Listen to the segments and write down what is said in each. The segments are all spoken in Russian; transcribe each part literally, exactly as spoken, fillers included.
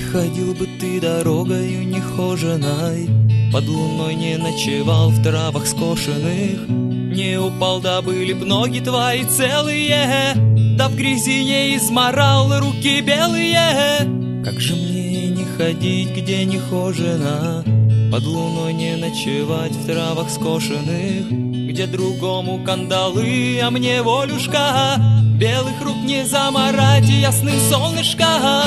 ходил бы ты дорогою нехоженой, под луной не ночевал в травах скошенных, не упал, да были б ноги твои целые, да в грязи не изморал руки белые. Как же мне не ходить, где нехожено, под луной не ночевать в травах скошенных, где другому кандалы, а мне волюшка, белых рук не заморать ясным солнышко.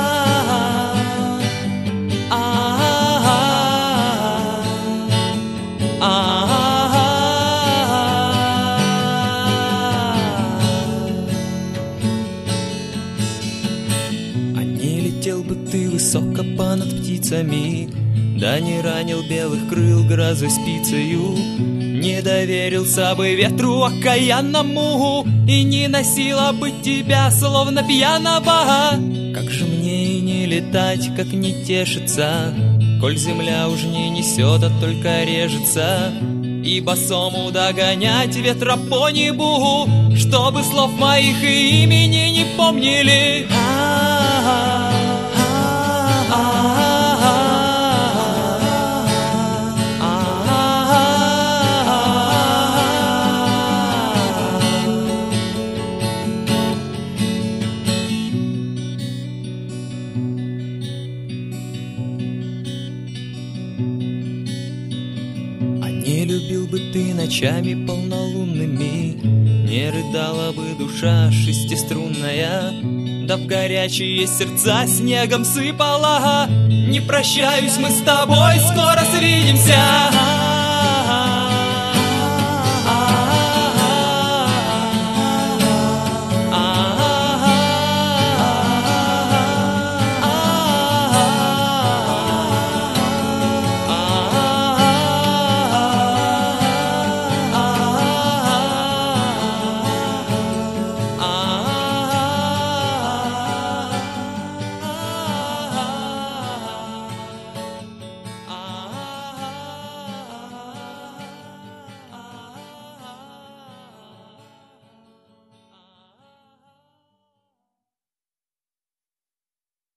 А не летел бы ты высоко понад птицами, да не ранил белых крыл грозой спицею, не доверился бы ветру окаянному и не носила бы тебя, словно пьяного. Как же мне и не летать, как не тешиться, коль земля уж не несет, а только режется, и босому догонять ветра по небу, чтобы слов моих и имени не помнили. Не любил бы ты ночами полнолунными, не рыдала бы душа шестиструнная, да в горячие сердца снегом сыпала. Не прощаюсь мы с тобой, скоро свидимся.